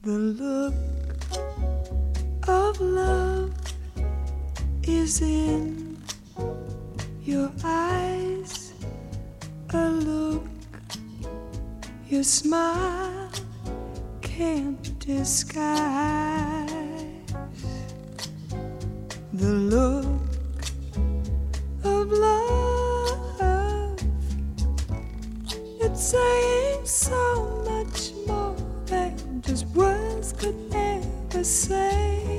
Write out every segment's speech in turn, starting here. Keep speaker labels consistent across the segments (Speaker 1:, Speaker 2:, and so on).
Speaker 1: The look of love is in your eyes, a look your smile can't disguise. The look of love, it's saying so much more than just words could ever say.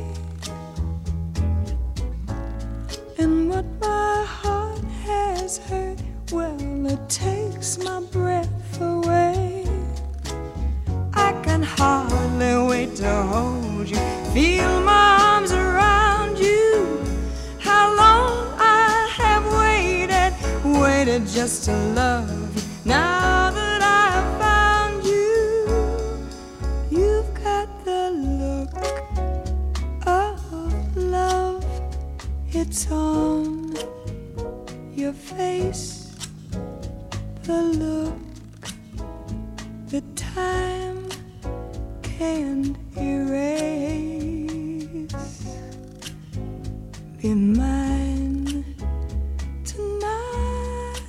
Speaker 1: And what my heart has heard, well, it takes my breath away. I can hardly wait to hold you, feel my arms around you. How long I have waited just to love you. Now that I've found you, you've got the look of love. It's on your face, the look that time can't erase. Be mine tonight.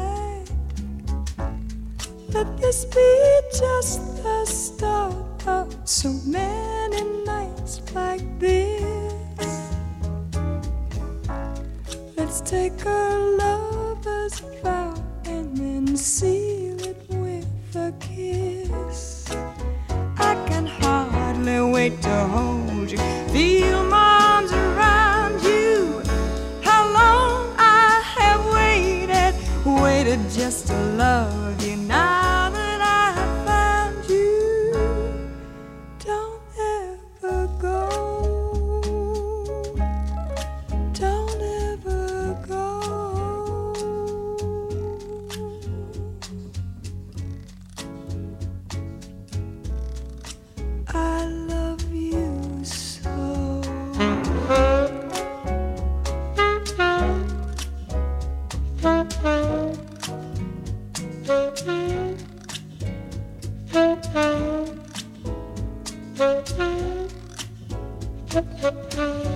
Speaker 1: Let this be just the start of so many nights like this. Let's take a lover's vow and then seal it with a kiss. I can hardly wait to hold you, feel my arms around you. How long I have waited just to love you. Now that I have found you, don't ever go, don't ever go. I love you so.
Speaker 2: Thank you.